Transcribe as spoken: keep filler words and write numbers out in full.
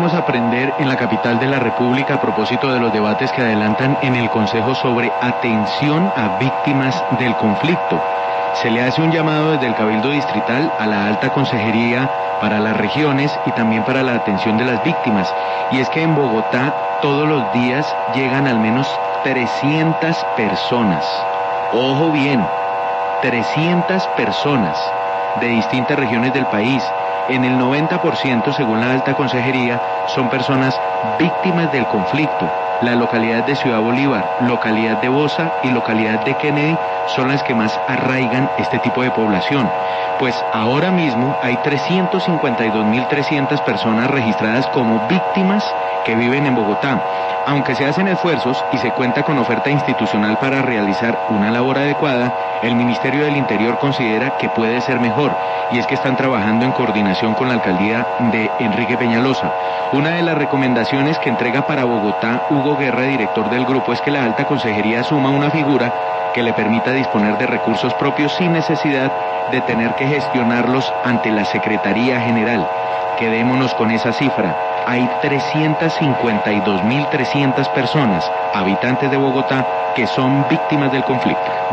vamos a aprender en la capital de la República a propósito de los debates que adelantan en el Consejo sobre atención a víctimas del conflicto? Se le hace un llamado desde el Cabildo Distrital a la Alta Consejería para las regiones y también para la atención de las víctimas. Y es que en Bogotá todos los días llegan al menos trescientas personas. Ojo bien, trescientas personas de distintas regiones del país. En el noventa por ciento, según la Alta Consejería, son personas víctimas del conflicto. La localidad de Ciudad Bolívar, localidad de Bosa y localidad de Kennedy son las que más arraigan este tipo de población. Pues ahora mismo hay trescientas cincuenta y dos mil trescientas personas registradas como víctimas que viven en Bogotá. Aunque se hacen esfuerzos y se cuenta con oferta institucional para realizar una labor adecuada, el Ministerio del Interior considera que puede ser mejor, y es que están trabajando en coordinación con la alcaldía de Enrique Peñalosa. Una de las recomendaciones que entrega para Bogotá Hugo Guerra, director del grupo, es que la Alta Consejería asuma una figura que le permita disponer de recursos propios sin necesidad de tener que gestionarlos ante la Secretaría General. Quedémonos con esa cifra. Hay trescientas cincuenta y dos mil trescientas personas, habitantes de Bogotá, que son víctimas del conflicto.